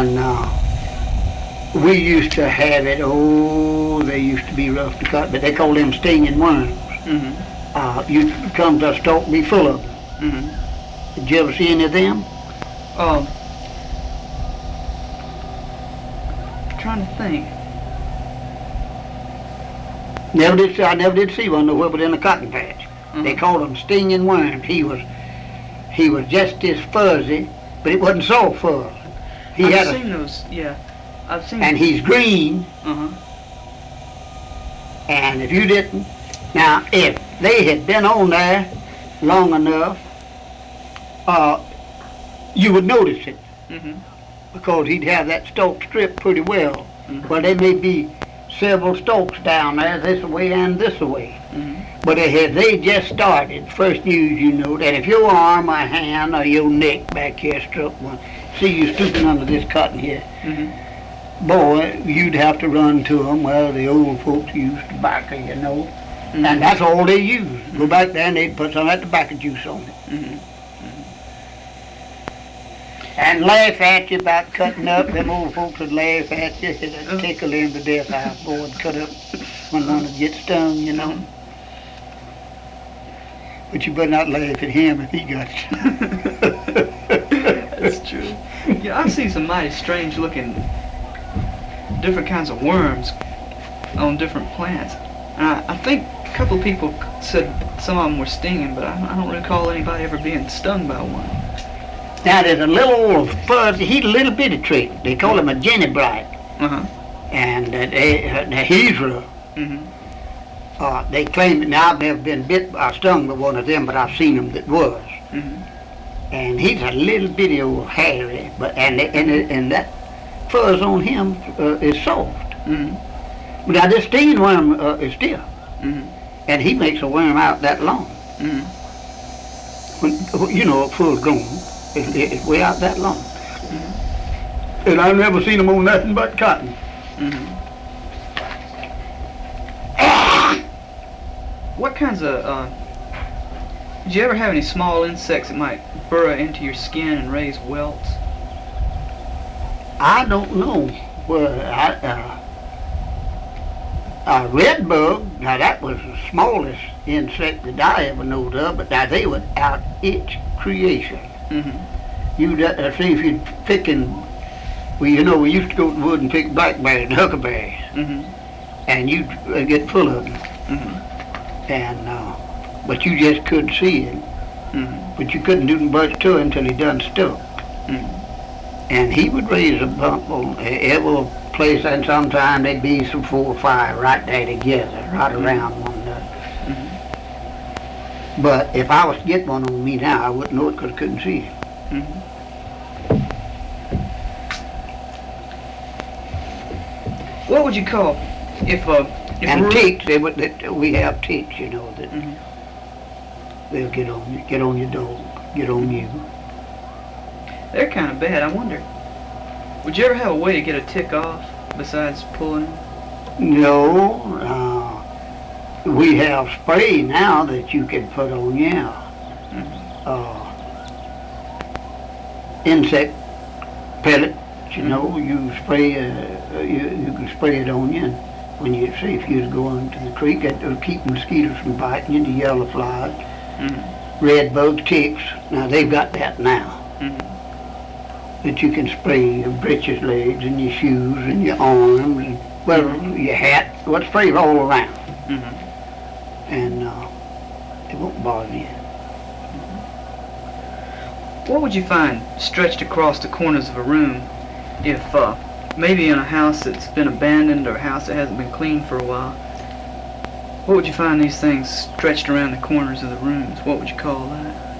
And we used to have it, they used to be rough to cut, but they call them stinging worms. You come to a stalk, be full of them. Did you ever see any of them? Trying to think. I never did see one nowhere but in a cotton patch. They called them stinging worms. He was just as fuzzy, but it wasn't so fuzzy. I've seen those, yeah. I've seen and those. He's green. And if you didn't, now if they had been on there long enough, you would notice it. Because he'd have that stalk stripped pretty well. Well, there may be several stalks down there, this way and this way. But if they just started, first news you know that if your arm or hand or your neck back here struck one, see you stooping under this cotton here, boy, you'd have to run to them. Well, the old folks used tobacco, you know, and that's all they used. Go back there and they'd put some of that tobacco juice on it. And laugh at you about cutting up. Them old folks would laugh at you. It'd tickle them to death. I'd go and cut up when one would get stung, you know. But you better not laugh at him if he got you. That's true. Yeah, I've seen some mighty strange looking, different kinds of worms on different plants. And I think a couple of people said some of them were stinging, but I don't recall anybody ever being stung by one. Now there's a little old fuzzy, he's a little bitty trick. They call him a Jenny Bright. And he's rough. They claim that now I've never been bit or stung by one of them, but I've seen them that was. And he's a little bitty old hairy, but and that fuzz on him is soft. But now this stinging worm is stiff, and he makes a worm out that long. When, you know, full grown. It's way out that long. And I've never seen them on nothing but cotton. What kinds of, did you ever have any small insects that might burrow into your skin and raise welts? I don't know. Well, a red bug, now that was the smallest insect that I ever knowed of, but now they would out-itch creation. You'd see if you'd picking, well, you know, we used to go to the wood and pick blackberries and huckleberries, and you'd get full of them, and but you just couldn't see it, but you couldn't do much to it until he done stuck, and he would raise a bump on every place, and sometime there'd be some 4 or 5 right there together, right around one another. But if I was to get one on me now, I wouldn't know it because I couldn't see it. What would you call if and ticks? We have ticks, you know, that they'll get on your dog, get on you. They're kind of bad. I wonder, would you ever have a way to get a tick off besides pulling them? No. We have spray now that you can put on you. Insect pellets, you know, you spray, you can spray it on you. And when you see if you go into the creek, it'll keep mosquitoes from biting you, the yellow flies, red bugs, ticks. Now they've got that now. That you can spray your breeches legs and your shoes and your arms and your hat. Well, spray all around. And it won't bother you. What would you find stretched across the corners of a room if maybe in a house that's been abandoned or a house that hasn't been cleaned for a while? What would you find these things stretched around the corners of the rooms? What would you call that?